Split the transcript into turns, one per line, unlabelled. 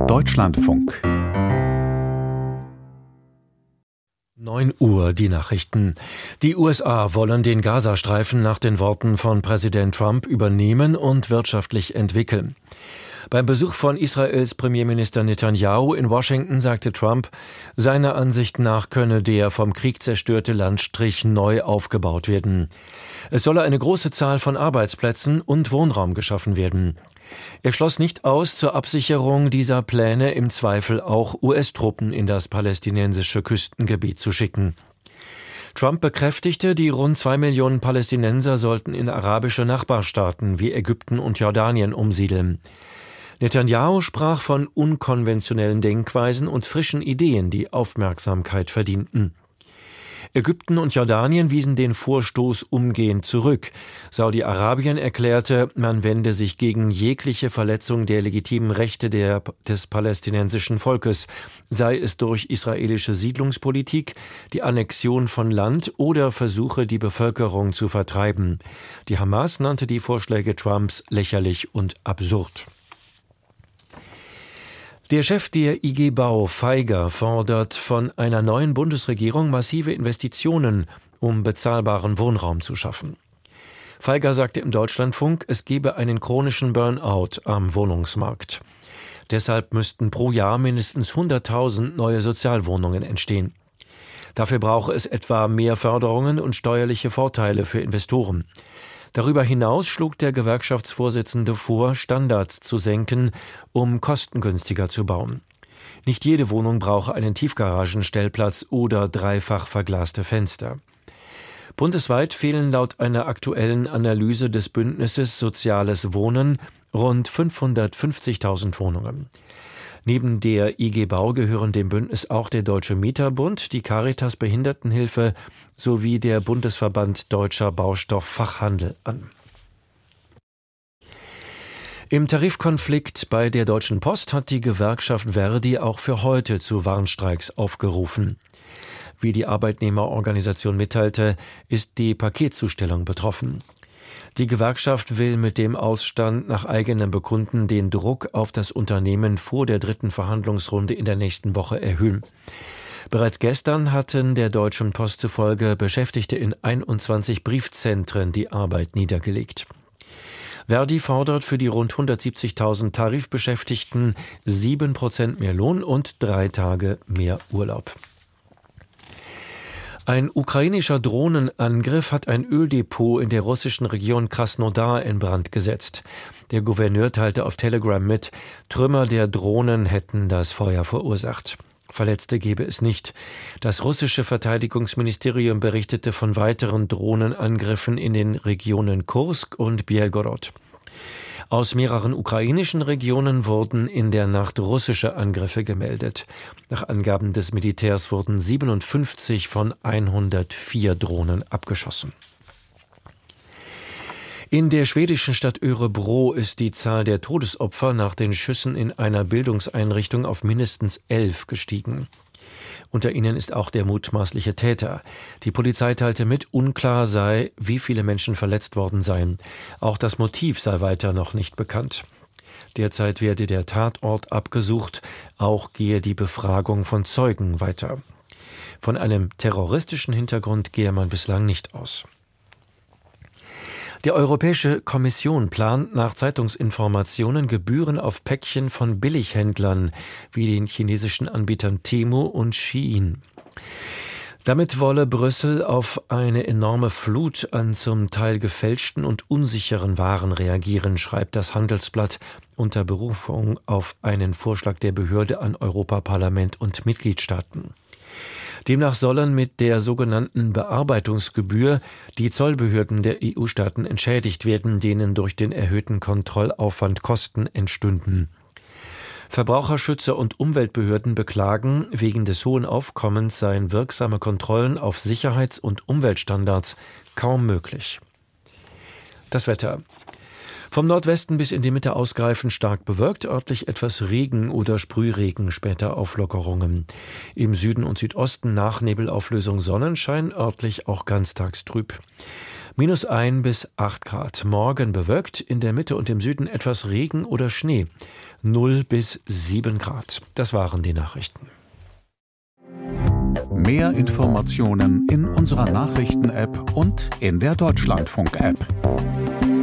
Deutschlandfunk
9 Uhr, die Nachrichten. Die USA wollen den Gazastreifen nach den Worten von Präsident Trump übernehmen und wirtschaftlich entwickeln. Beim Besuch von Israels Premierminister Netanyahu in Washington sagte Trump, seiner Ansicht nach könne der vom Krieg zerstörte Landstrich neu aufgebaut werden. Es solle eine große Zahl von Arbeitsplätzen und Wohnraum geschaffen werden. Er schloss nicht aus, zur Absicherung dieser Pläne im Zweifel auch US-Truppen in das palästinensische Küstengebiet zu schicken. Trump bekräftigte, die rund 2 Millionen Palästinenser sollten in arabische Nachbarstaaten wie Ägypten und Jordanien umsiedeln. Netanyahu sprach von unkonventionellen Denkweisen und frischen Ideen, die Aufmerksamkeit verdienten. Ägypten und Jordanien wiesen den Vorstoß umgehend zurück. Saudi-Arabien erklärte, man wende sich gegen jegliche Verletzung der legitimen Rechte des palästinensischen Volkes, sei es durch israelische Siedlungspolitik, die Annexion von Land oder Versuche, die Bevölkerung zu vertreiben. Die Hamas nannte die Vorschläge Trumps lächerlich und absurd. Der Chef der IG Bau, Feiger, fordert von einer neuen Bundesregierung massive Investitionen, um bezahlbaren Wohnraum zu schaffen. Feiger sagte im Deutschlandfunk, es gebe einen chronischen Burnout am Wohnungsmarkt. Deshalb müssten pro Jahr mindestens 100.000 neue Sozialwohnungen entstehen. Dafür brauche es etwa mehr Förderungen und steuerliche Vorteile für Investoren. Darüber hinaus schlug der Gewerkschaftsvorsitzende vor, Standards zu senken, um kostengünstiger zu bauen. Nicht jede Wohnung brauche einen Tiefgaragenstellplatz oder dreifach verglaste Fenster. Bundesweit fehlen laut einer aktuellen Analyse des Bündnisses Soziales Wohnen rund 550.000 Wohnungen. Neben der IG Bau gehören dem Bündnis auch der Deutsche Mieterbund, die Caritas Behindertenhilfe sowie der Bundesverband Deutscher Baustofffachhandel an. Im Tarifkonflikt bei der Deutschen Post hat die Gewerkschaft Verdi auch für heute zu Warnstreiks aufgerufen. Wie die Arbeitnehmerorganisation mitteilte, ist die Paketzustellung betroffen. Die Gewerkschaft will mit dem Ausstand nach eigenem Bekunden den Druck auf das Unternehmen vor der 3. Verhandlungsrunde in der nächsten Woche erhöhen. Bereits gestern hatten der Deutschen Post zufolge Beschäftigte in 21 Briefzentren die Arbeit niedergelegt. Verdi fordert für die rund 170.000 Tarifbeschäftigten 7% mehr Lohn und 3 Tage mehr Urlaub. Ein ukrainischer Drohnenangriff hat ein Öldepot in der russischen Region Krasnodar in Brand gesetzt. Der Gouverneur teilte auf Telegram mit, Trümmer der Drohnen hätten das Feuer verursacht. Verletzte gebe es nicht. Das russische Verteidigungsministerium berichtete von weiteren Drohnenangriffen in den Regionen Kursk und Belgorod. Aus mehreren ukrainischen Regionen wurden in der Nacht russische Angriffe gemeldet. Nach Angaben des Militärs wurden 57 von 104 Drohnen abgeschossen. In der schwedischen Stadt Örebro ist die Zahl der Todesopfer nach den Schüssen in einer Bildungseinrichtung auf mindestens 11 gestiegen. Unter ihnen ist auch der mutmaßliche Täter. Die Polizei teilte mit, unklar sei, wie viele Menschen verletzt worden seien. Auch das Motiv sei weiter noch nicht bekannt. Derzeit werde der Tatort abgesucht, auch gehe die Befragung von Zeugen weiter. Von einem terroristischen Hintergrund gehe man bislang nicht aus. Die Europäische Kommission plant nach Zeitungsinformationen Gebühren auf Päckchen von Billighändlern wie den chinesischen Anbietern Temu und Shein. Damit wolle Brüssel auf eine enorme Flut an zum Teil gefälschten und unsicheren Waren reagieren, schreibt das Handelsblatt unter Berufung auf einen Vorschlag der Behörde an Europaparlament und Mitgliedstaaten. Demnach sollen mit der sogenannten Bearbeitungsgebühr die Zollbehörden der EU-Staaten entschädigt werden, denen durch den erhöhten Kontrollaufwand Kosten entstünden. Verbraucherschützer und Umweltbehörden beklagen, wegen des hohen Aufkommens seien wirksame Kontrollen auf Sicherheits- und Umweltstandards kaum möglich. Das Wetter. Vom Nordwesten bis in die Mitte ausgreifend stark bewölkt, örtlich etwas Regen oder Sprühregen, später Auflockerungen. Im Süden und Südosten nach Nebelauflösung Sonnenschein, örtlich auch ganztagstrüb. -1 bis 8 Grad. Morgen bewölkt, in der Mitte und im Süden etwas Regen oder Schnee. 0 bis 7 Grad. Das waren die Nachrichten.
Mehr Informationen in unserer Nachrichten-App und in der Deutschlandfunk-App.